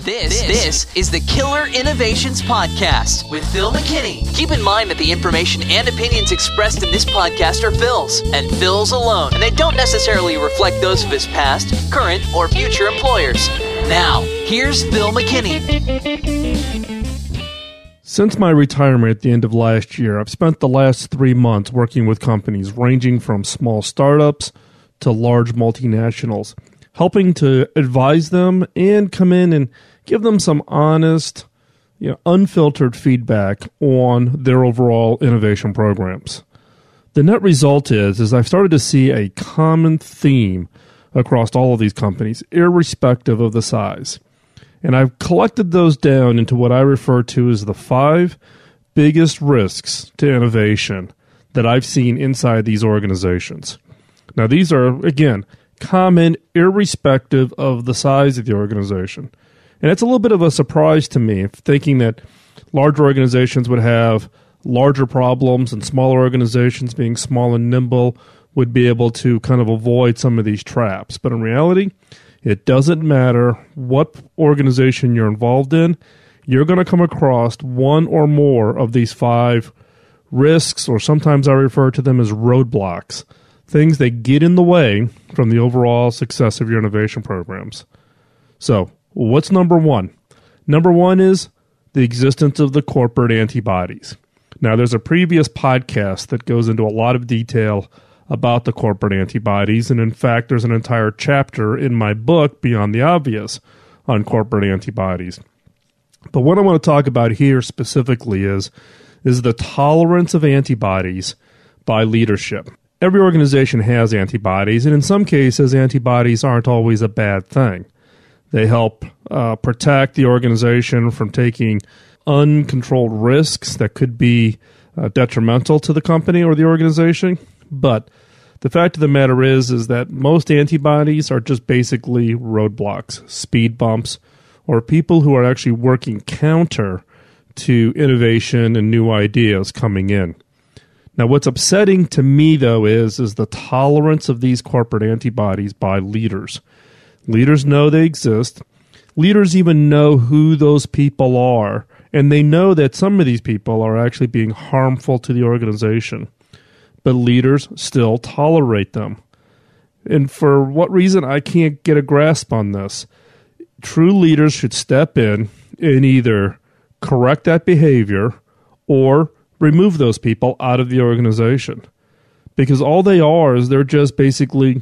This is the Killer Innovations Podcast with Phil McKinney. Keep in mind that the information and opinions expressed in this podcast are Phil's, and Phil's alone, and they don't necessarily reflect those of his past, current, or future employers. Now, here's Phil McKinney. Since my retirement at the end of last year, I've spent the last 3 months working with companies ranging from small startups to large multinationals, helping to advise them and come in and give them some honest, unfiltered feedback on their overall innovation programs. The net result is I've started to see a common theme across all of these companies, irrespective of the size. And I've collected those down into what I refer to as the 5 biggest risks to innovation that I've seen inside these organizations. Now, these are, again, common irrespective of the size of the organization. And it's a little bit of a surprise to me, thinking that larger organizations would have larger problems and smaller organizations, being small and nimble, would be able to kind of avoid some of these traps. But in reality, it doesn't matter what organization you're involved in, you're going to come across one or more of these 5 risks, or sometimes I refer to them as roadblocks, things that get in the way from the overall success of your innovation programs. So, what's number one? Number one is the existence of the corporate antibodies. Now, there's a previous podcast that goes into a lot of detail about the corporate antibodies, and in fact, there's an entire chapter in my book, Beyond the Obvious, on corporate antibodies. But what I want to talk about here specifically is the tolerance of antibodies by leadership. Every organization has antibodies, and in some cases, antibodies aren't always a bad thing. They help protect the organization from taking uncontrolled risks that could be detrimental to the company or the organization. But the fact of the matter is that most antibodies are just basically roadblocks, speed bumps, or people who are actually working counter to innovation and new ideas coming in. Now, what's upsetting to me, though, is the tolerance of these corporate antibodies by leaders. Leaders know they exist. Leaders even know who those people are, and they know that some of these people are actually being harmful to the organization. But leaders still tolerate them. And for what reason, I can't get a grasp on this. True leaders should step in and either correct that behavior or remove those people out of the organization. Because all they are is they're just basically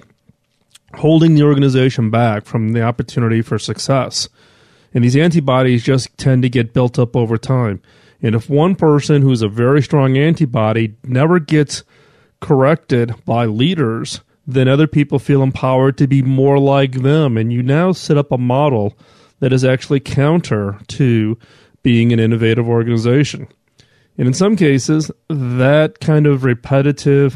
holding the organization back from the opportunity for success. And these antibodies just tend to get built up over time. And if one person who's a very strong antibody never gets corrected by leaders, then other people feel empowered to be more like them. And you now set up a model that is actually counter to being an innovative organization. And in some cases, that kind of repetitive,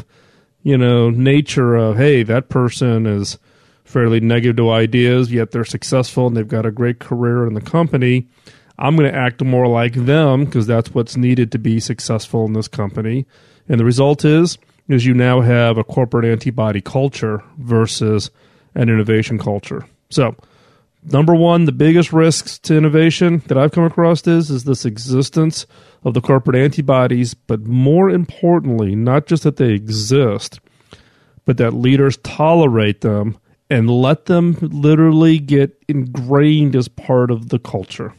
nature of, hey, that person is fairly negative to ideas, yet they're successful and they've got a great career in the company. I'm going to act more like them because that's what's needed to be successful in this company. And the result is you now have a corporate antibody culture versus an innovation culture. So, number one, the biggest risks to innovation that I've come across is this existence of the corporate antibodies, but more importantly, not just that they exist, but that leaders tolerate them and let them literally get ingrained as part of the culture.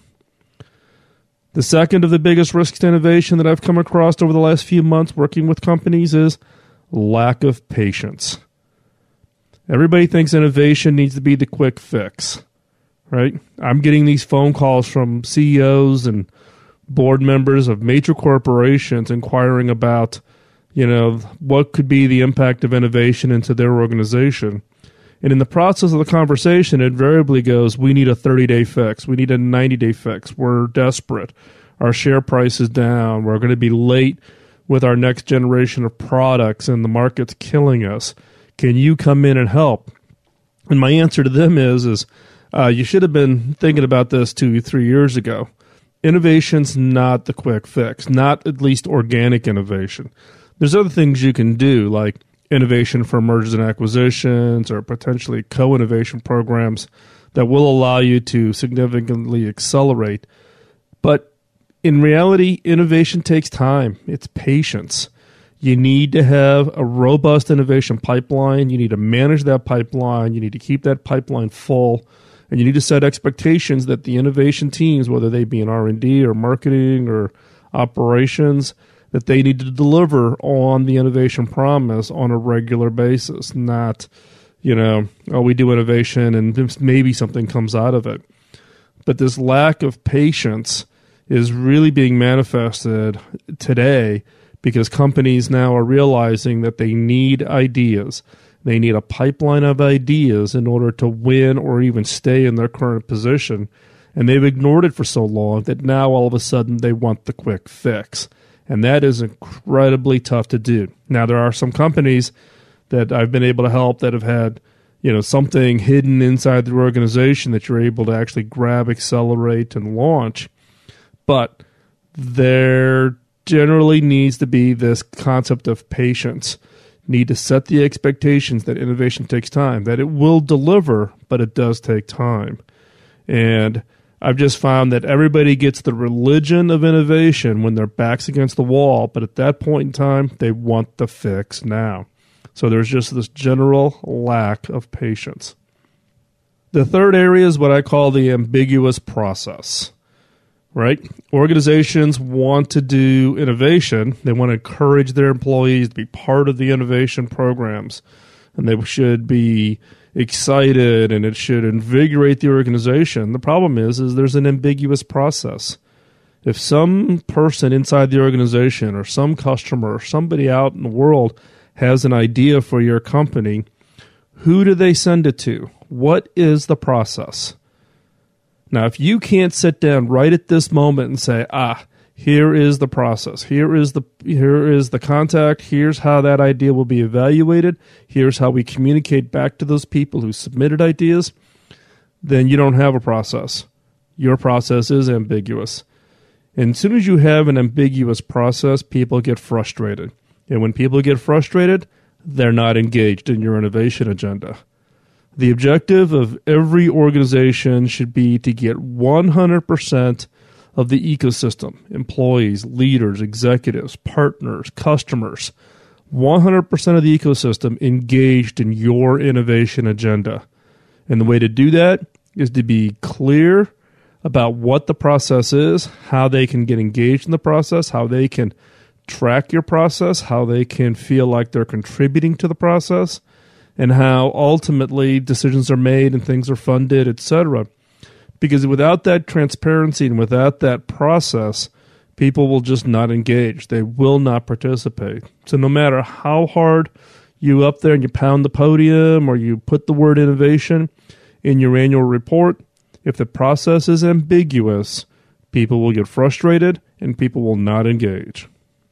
The second of the biggest risks to innovation that I've come across over the last few months working with companies is lack of patience. Everybody thinks innovation needs to be the quick fix, right? I'm getting these phone calls from CEOs and board members of major corporations inquiring about, what could be the impact of innovation into their organization. And in the process of the conversation, it invariably goes, we need a 30-day fix. We need a 90-day fix. We're desperate. Our share price is down. We're going to be late with our next generation of products, and the market's killing us. Can you come in and help? And my answer to them is you should have been thinking about this 2-3 years ago. Innovation's not the quick fix, not at least organic innovation. There's other things you can do, like innovation for mergers and acquisitions or potentially co-innovation programs that will allow you to significantly accelerate. But in reality, innovation takes time. It's patience. You need to have a robust innovation pipeline. You need to manage that pipeline. You need to keep that pipeline full. And you need to set expectations that the innovation teams, whether they be in R&D or marketing or operations, that they need to deliver on the innovation promise on a regular basis. Not, we do innovation and maybe something comes out of it. But this lack of patience is really being manifested today because companies now are realizing that they need ideas. They need a pipeline of ideas in order to win or even stay in their current position. And they've ignored it for so long that now all of a sudden they want the quick fix. And that is incredibly tough to do. Now, there are some companies that I've been able to help that have had, something hidden inside the organization that you're able to actually grab, accelerate, and launch. But there generally needs to be this concept of patience. Need to set the expectations that innovation takes time, that it will deliver, but it does take time. And I've just found that everybody gets the religion of innovation when their back's against the wall, but at that point in time, they want the fix now. So there's just this general lack of patience. The third area is what I call the ambiguous process, right? Organizations want to do innovation. They want to encourage their employees to be part of the innovation programs, and they should be excited, and it should invigorate the organization. The problem is there's an ambiguous process. If some person inside the organization or some customer or somebody out in the world has an idea for your company, who do they send it to? What is the process? Now, if you can't sit down right at this moment and say, here is the process, here is the contact, here's how that idea will be evaluated, here's how we communicate back to those people who submitted ideas, then you don't have a process. Your process is ambiguous. And as soon as you have an ambiguous process, people get frustrated. And when people get frustrated, they're not engaged in your innovation agenda. The objective of every organization should be to get 100% of the ecosystem, employees, leaders, executives, partners, customers, 100% of the ecosystem engaged in your innovation agenda. And the way to do that is to be clear about what the process is, how they can get engaged in the process, how they can track your process, how they can feel like they're contributing to the process, and how ultimately decisions are made and things are funded, etc. Because without that transparency and without that process, people will just not engage. They will not participate. So no matter how hard you up there and you pound the podium or you put the word innovation in your annual report, if the process is ambiguous, people will get frustrated and people will not engage.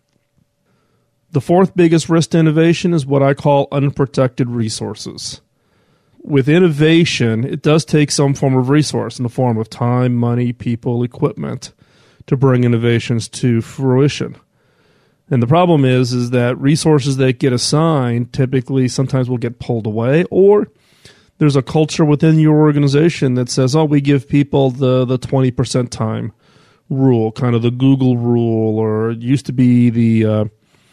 The fourth biggest risk to innovation is what I call unprotected resources. With innovation, it does take some form of resource in the form of time, money, people, equipment to bring innovations to fruition. And the problem is that resources that get assigned typically sometimes will get pulled away, or there's a culture within your organization that says, we give people the 20% time rule, kind of the Google rule, or it used to be the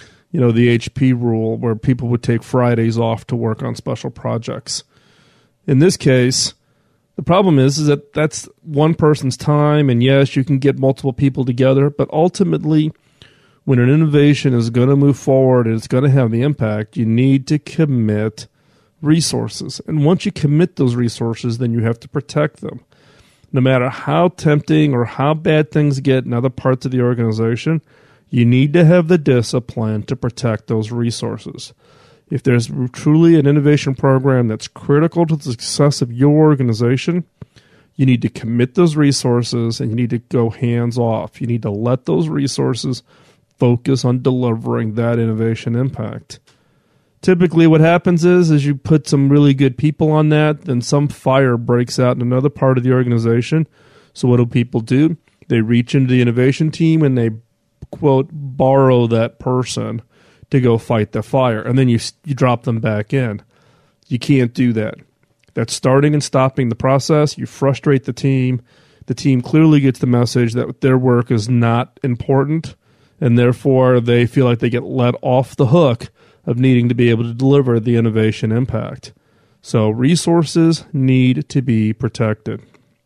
HP rule where people would take Fridays off to work on special projects. In this case, the problem is that that's one person's time, and yes, you can get multiple people together, but ultimately, when an innovation is going to move forward and it's going to have the impact, you need to commit resources. And once you commit those resources, then you have to protect them. No matter how tempting or how bad things get in other parts of the organization, you need to have the discipline to protect those resources. If there's truly an innovation program that's critical to the success of your organization, you need to commit those resources and you need to go hands off. You need to let those resources focus on delivering that innovation impact. Typically what happens is you put some really good people on that, then some fire breaks out in another part of the organization. So what do people do? They reach into the innovation team and they, quote, borrow that person to go fight the fire. And then you drop them back in. You can't do that. That's starting and stopping the process. You frustrate the team. The team clearly gets the message that their work is not important, and therefore they feel like they get let off the hook of needing to be able to deliver the innovation impact. So resources need to be protected.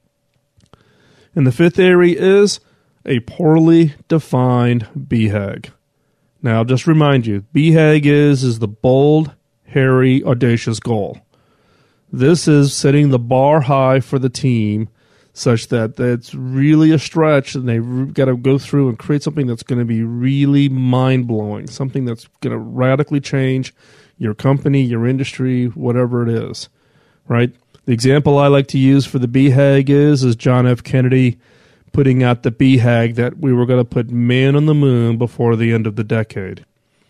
And the fifth area is a poorly defined BHAG. Now, just remind you, BHAG is the bold, hairy, audacious goal. This is setting the bar high for the team such that it's really a stretch and they've got to go through and create something that's going to be really mind-blowing, something that's going to radically change your company, your industry, whatever it is, right? The example I like to use for the BHAG is John F. Kennedy putting out the BHAG that we were going to put man on the moon before the end of the decade.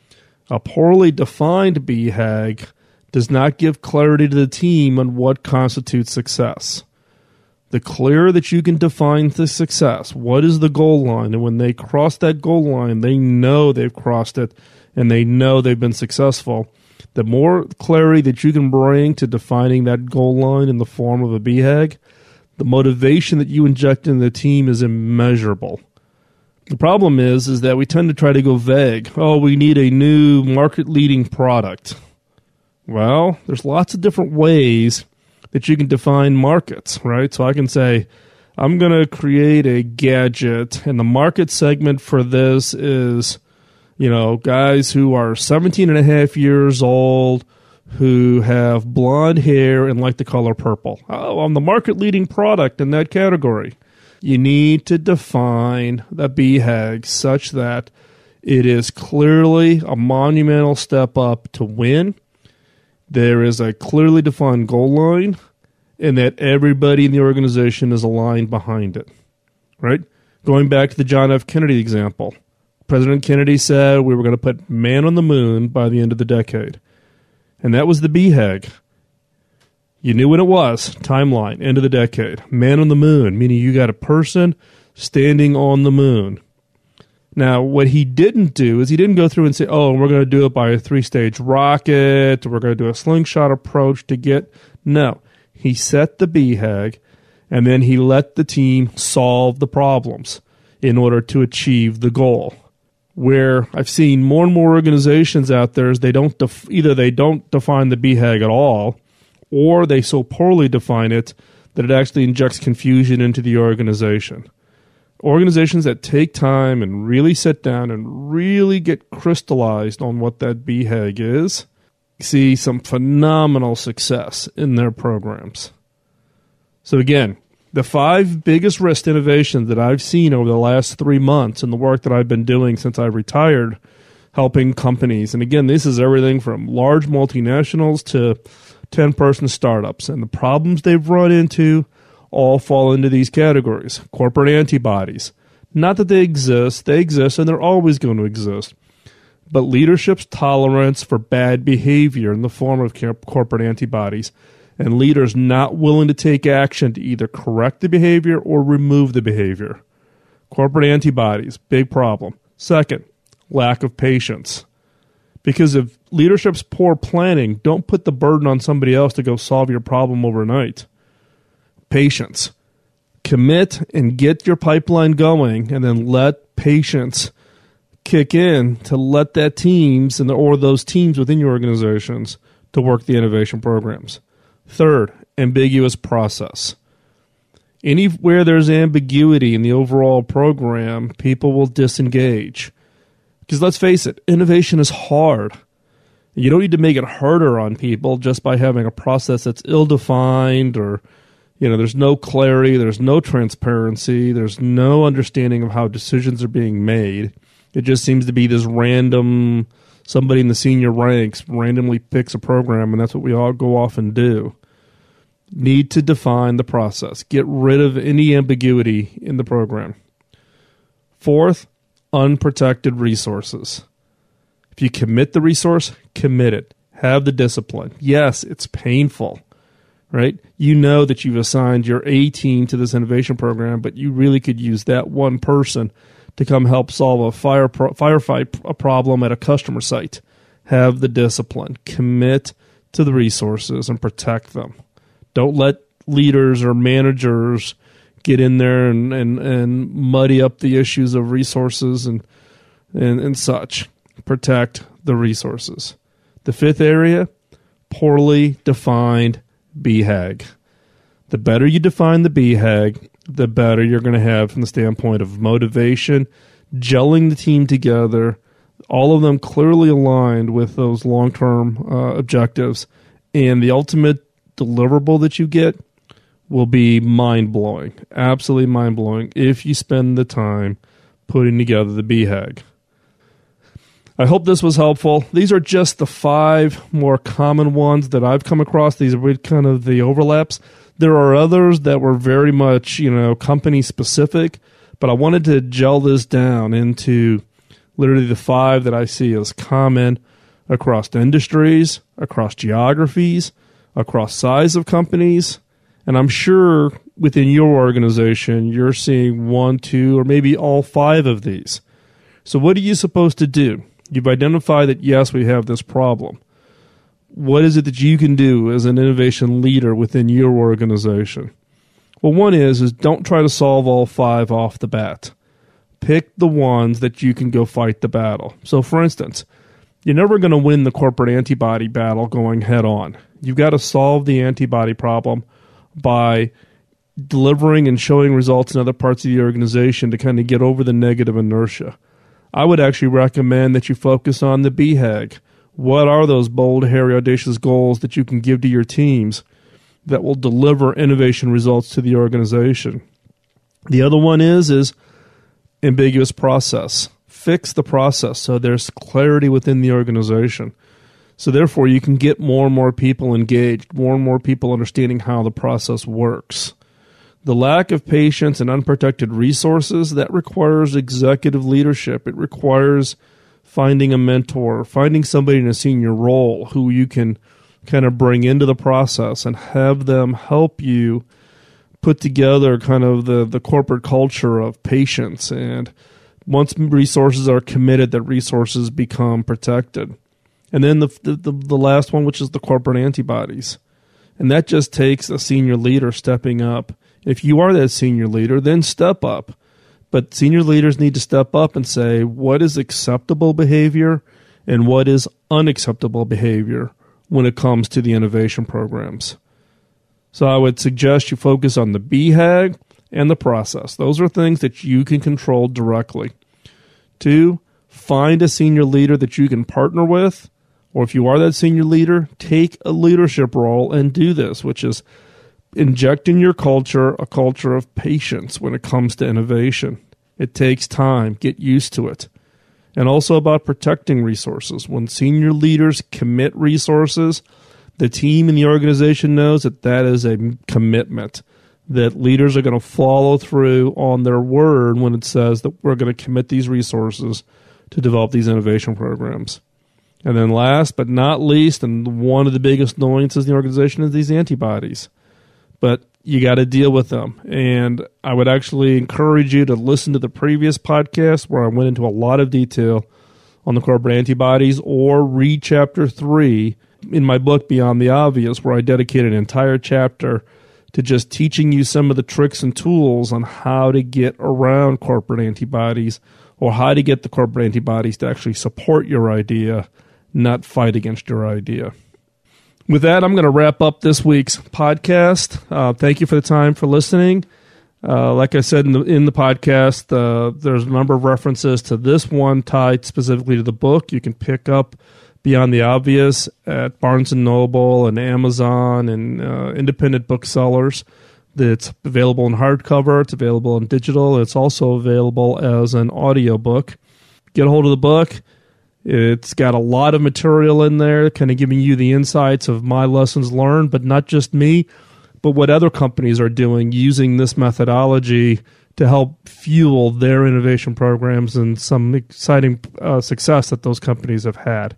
A poorly defined BHAG does not give clarity to the team on what constitutes success. The clearer that you can define the success, what is the goal line, and when they cross that goal line, they know they've crossed it and they know they've been successful. The more clarity that you can bring to defining that goal line in the form of a BHAG, the motivation that you inject in the team is immeasurable. The problem is that we tend to try to go vague. Oh, we need a new market-leading product. Well, there's lots of different ways that you can define markets, right? So I can say, I'm going to create a gadget, and the market segment for this is, guys who are 17 and a half years old, who have blonde hair and like the color purple. Oh, I'm the market-leading product in that category. You need to define the BHAG such that it is clearly a monumental step up to win. There is a clearly defined goal line, and that everybody in the organization is aligned behind it, right? Going back to the John F. Kennedy example, President Kennedy said we were going to put man on the moon by the end of the decade, and that was the BHAG. You knew when it was, timeline, end of the decade. Man on the moon, meaning you got a person standing on the moon. Now, what he didn't do is he didn't go through and say, oh, we're going to do it by a 3-stage rocket, we're going to do a slingshot approach to get... No, he set the BHAG, and then he let the team solve the problems in order to achieve the goal. Where I've seen more and more organizations out there is either they don't define the BHAG at all, or they so poorly define it that it actually injects confusion into the organization. Organizations that take time and really sit down and really get crystallized on what that BHAG is see some phenomenal success in their programs. So again, the 5 biggest risk innovations that I've seen over the last 3 months in the work that I've been doing since I retired, helping companies. And again, this is everything from large multinationals to 10-person startups. And the problems they've run into all fall into these categories. Corporate antibodies. Not that they exist and they're always going to exist. But leadership's tolerance for bad behavior in the form of corporate antibodies, and leaders not willing to take action to either correct the behavior or remove the behavior. Corporate antibodies, big problem. Second, lack of patience. Because of leadership's poor planning, don't put the burden on somebody else to go solve your problem overnight. Patience. Commit and get your pipeline going, and then let patience kick in to let that teams or those teams within your organizations to work the innovation programs. Third, ambiguous process. Anywhere there's ambiguity in the overall program, people will disengage. Because let's face it, innovation is hard. You don't need to make it harder on people just by having a process that's ill-defined or, there's no clarity, there's no transparency, there's no understanding of how decisions are being made. It just seems to be this random, somebody in the senior ranks randomly picks a program, and that's what we all go off and do. Need to define the process. Get rid of any ambiguity in the program. Fourth, unprotected resources. If you commit the resource, commit it. Have the discipline. Yes, it's painful, right? You know that you've assigned your A team to this innovation program, but you really could use that one person to come help solve a firefight problem at a customer site. Have the discipline. Commit to the resources and protect them. Don't let leaders or managers get in there and muddy up the issues of resources and such. Protect the resources. The fifth area, poorly defined BHAG. The better you define the BHAG, the better you're going to have from the standpoint of motivation, gelling the team together, all of them clearly aligned with those long-term objectives. And the ultimate deliverable that you get will be mind-blowing, absolutely mind-blowing, if you spend the time putting together the BHAG. I hope this was helpful. These are just the 5 more common ones that I've come across. These are kind of the overlaps. There are others that were very much, company specific, but I wanted to gel this down into literally the 5 that I see as common across industries, across geographies, across size of companies. And I'm sure within your organization, you're seeing 1, 2, or maybe all 5 of these. So what are you supposed to do? You've identified that, yes, we have this problem. What is it that you can do as an innovation leader within your organization? Well, one is don't try to solve all 5 off the bat. Pick the ones that you can go fight the battle. So, for instance, you're never going to win the corporate antibody battle going head on. You've got to solve the antibody problem by delivering and showing results in other parts of the organization to kind of get over the negative inertia. I would actually recommend that you focus on the BHAG. What are those bold, hairy, audacious goals that you can give to your teams that will deliver innovation results to the organization? The other one is ambiguous process. Fix the process so there's clarity within the organization. So therefore, you can get more and more people engaged, more and more people understanding how the process works. The lack of patience and unprotected resources, that requires executive leadership. It requires finding a mentor, finding somebody in a senior role who you can kind of bring into the process and have them help you put together kind of the corporate culture of patience. And once resources are committed, that resources become protected. And then the last one, which is the corporate antibodies. And that just takes a senior leader stepping up. If you are that senior leader, then step up. But senior leaders need to step up and say, what is acceptable behavior and what is unacceptable behavior when it comes to the innovation programs. So I would suggest you focus on the BHAG and the process. Those are things that you can control directly. 2, find a senior leader that you can partner with, or if you are that senior leader, take a leadership role and do this, which is inject in your culture a culture of patience when it comes to innovation. It takes time. Get used to it. And also about protecting resources. When senior leaders commit resources, the team and the organization knows that that is a commitment, that leaders are going to follow through on their word when it says that we're going to commit these resources to develop these innovation programs. And then last but not least, and one of the biggest annoyances in the organization is these antibodies. But you got to deal with them. And I would actually encourage you to listen to the previous podcast where I went into a lot of detail on the corporate antibodies, or read chapter 3 in my book, Beyond the Obvious, where I dedicated an entire chapter to just teaching you some of the tricks and tools on how to get around corporate antibodies, or how to get the corporate antibodies to actually support your idea, not fight against your idea. With that, I'm going to wrap up this week's podcast. Thank you for the time for listening. Like I said in the podcast, there's a number of references to this one tied specifically to the book. You can pick up Beyond the Obvious at Barnes & Noble and Amazon and independent booksellers. It's available in hardcover. It's available in digital. It's also available as an audiobook. Get a hold of the book. It's got a lot of material in there, kind of giving you the insights of my lessons learned, but not just me, but what other companies are doing using this methodology to help fuel their innovation programs and some exciting success that those companies have had.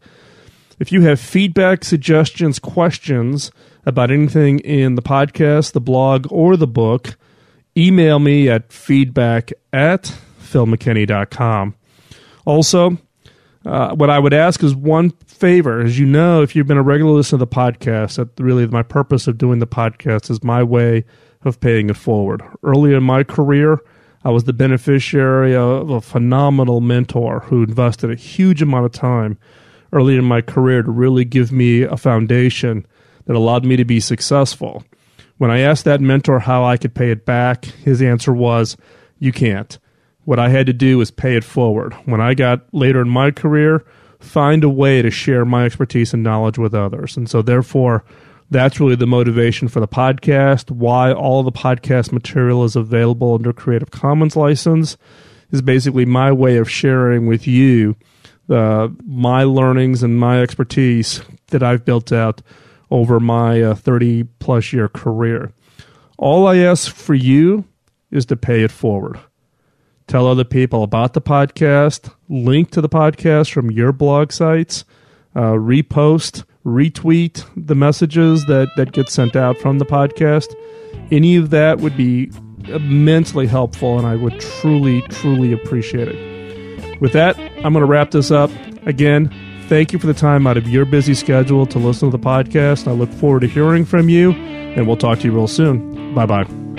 If you have feedback, suggestions, questions about anything in the podcast, the blog, or the book, email me at feedback@philmckinney.com. Also, What I would ask is one favor. As you know, if you've been a regular listener to the podcast, that really my purpose of doing the podcast is my way of paying it forward. Early in my career, I was the beneficiary of a phenomenal mentor who invested a huge amount of time early in my career to really give me a foundation that allowed me to be successful. When I asked that mentor how I could pay it back, his answer was, you can't. What I had to do was pay it forward. When I got later in my career, find a way to share my expertise and knowledge with others. And so therefore, that's really the motivation for the podcast. Why all the podcast material is available under Creative Commons license is basically my way of sharing with you my learnings and my expertise that I've built out over my 30-plus year career. All I ask for you is to pay it forward. Tell other people about the podcast, link to the podcast from your blog sites, repost, retweet the messages that get sent out from the podcast. Any of that would be immensely helpful, and I would truly, truly appreciate it. With that, I'm going to wrap this up. Again, thank you for the time out of your busy schedule to listen to the podcast. I look forward to hearing from you, and we'll talk to you real soon. Bye-bye.